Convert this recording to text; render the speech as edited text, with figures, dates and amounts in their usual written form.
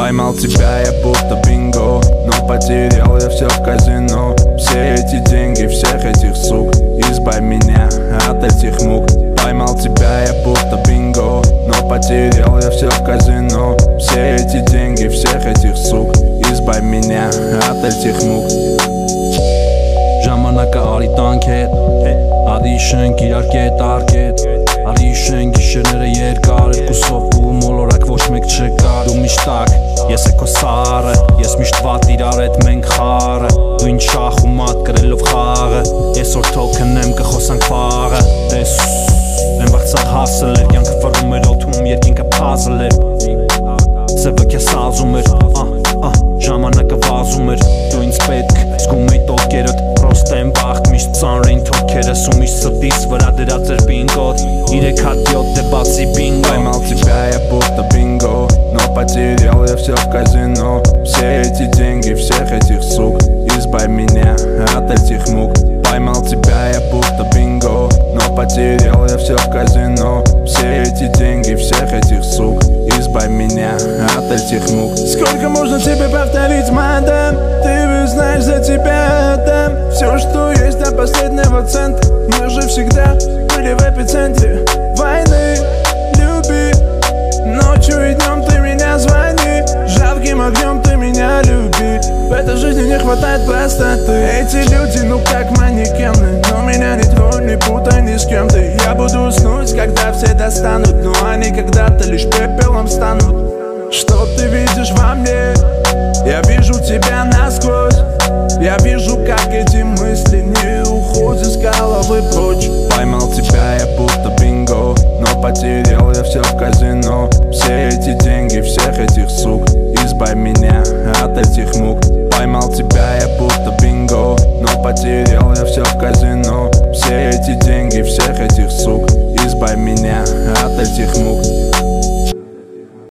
Поймал тебя я будто бинго, но потерял я все в казино. Все эти деньги, всех этих сук, избавь меня от этих мук. Поймал тебя я будто бинго, но потерял я все в казино. Все эти деньги, всех этих сук, избавь меня от этих мук. Ժամանակը արի տանք հետ, արի շենք իրար կետ արկետ, արի շենք գիշերները երկար, երկուսով ու մոլորակ ոչ մեկ չկար։ Դու միշտ տակ, ես է քո սարը, ես միշտ վատ իրար հետ մենք խարը, դու ինչ շախ ու մատ կրելով խաղը, այսօր թոքնեմ կխոսանք վաղը։ Տես եմ վաղցաղ հասել էր, կյանքը վռում էր օդում, երկինքը փազել էր, սևը քեզ սազում էր, ժամանակը վազում էր, դու ինձ պետք, զգում էի տոկերդ, պրոստ եմ վաղտ, միշտ ծանրեին թոքերս ու միշտ սրտիս վրա դրած էր բինգոտ, 3 հատ 7 է բացի բինգո։ Поймал тебя я будто бинго, но потерял я все в казино. Все эти деньги, всех этих сук, избавь меня от этих мук. Поймал тебя я будто бинго, но потерял я все в казино. Все эти деньги, всех этих сук, избавь меня от этих мук. Сколько можно тебе повторить, мадам? Ты ведь знаешь, за тебя отдам все, что есть до последнего цента. Мы же всегда были в эпицентре войны. Люби, ночью и днем ты меня звони, жарким огнем ты меня люби. В этой жизни не хватает простоты. Эти люди, ну как манекены, но меня не тронь, не путай ни с кем ты. Я буду уснуть, когда все достанут, но они когда-то лишь пепелом станут. Что ты видишь во мне? Я вижу тебя насквозь. Я вижу, как эти мысли не уходят с головы прочь. Поймал тебя я будто бинго, но потерял я все в казино. Все эти деньги, всех этих сук, избавь меня от этих мук. Поймал тебя я будто бинго, но потерял я все в казино.